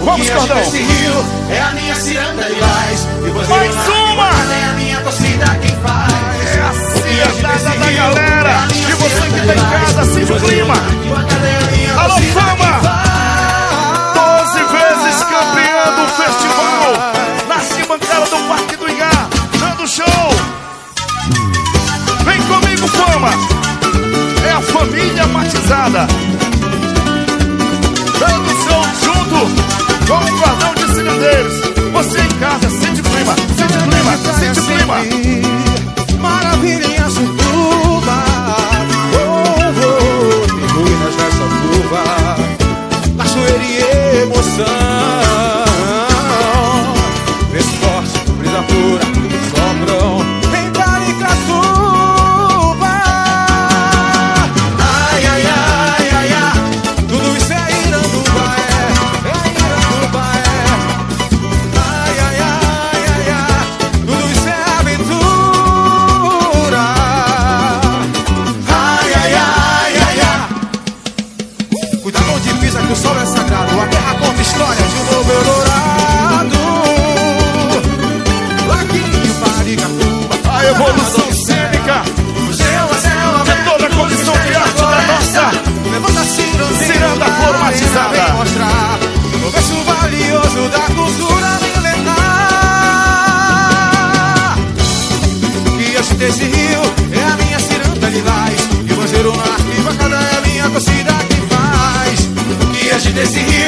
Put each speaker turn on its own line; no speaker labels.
Vamos, Cordão.
Esse rio é a minha ciranda lilás.
Mais uma.
É a minha torcida quem faz.
É a cirandada da galera. E você que tá em casa, sente o clima. Alô, Fama. 12 vezes campeão do festival. Na arquibancada do Parque do Ingá, dando show. Vem comigo, Fama. É a família batizada. Dando show junto com o Cordão de Cirandeiros. Você em casa, sente o clima, sente o clima, sente o clima.
Maravilha em Açutuba. Tem ruínas nessa curva. Cachoeira e emoção. Vento forte, brisa pura, sopram. Vem para Icatuba. Ai, ai, ai, ai, ai. Tudo isso é Iranduba, é Iranduba, Ai, ai, ai, ai, ai. Tudo isso é aventura. Ai, ai, ai, ai, ai. Cuidado onde pisa que o sol é sagrado. A terra conta história de um novo Eldorado. Laguinho para Icatuba.
A evolução cênica de toda a condição de arte da nossa ciranda formatizada.
Vem mostrar o verso valioso da cultura milenar. Que este desse rio é a minha ciranda lilás. E o banzeiro na arquibancada é a minha torcida que faz. Que este desse rio